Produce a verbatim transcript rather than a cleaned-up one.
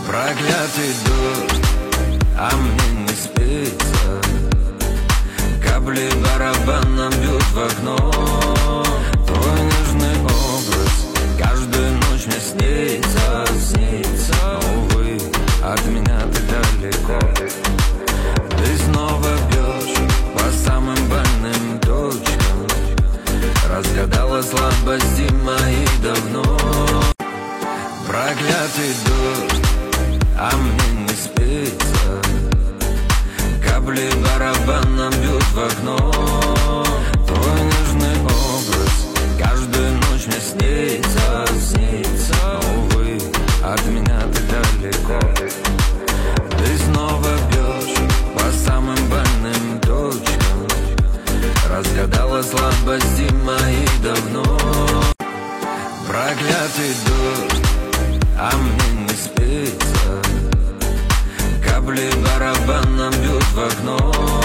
Проклятый дождь, а мне не спится. Капли барабаном бьют в окно. Твой нежный образ каждую ночь мне снится, снится. Увы, от меня ты далеко. Ты снова бьешь по самым больным точкам. Разгадала слабости мои давно. Проклятый дождь, а мне не спится. Капли барабаном бьют в окно. Твой нежный образ каждую ночь мне снится, снится. Увы, от меня ты далеко. Ты снова бьешь по самым больным точкам. Разгадала слабости мои давно. Проклятый дождь, а мне не спится. Капли барабаном бьют в окно.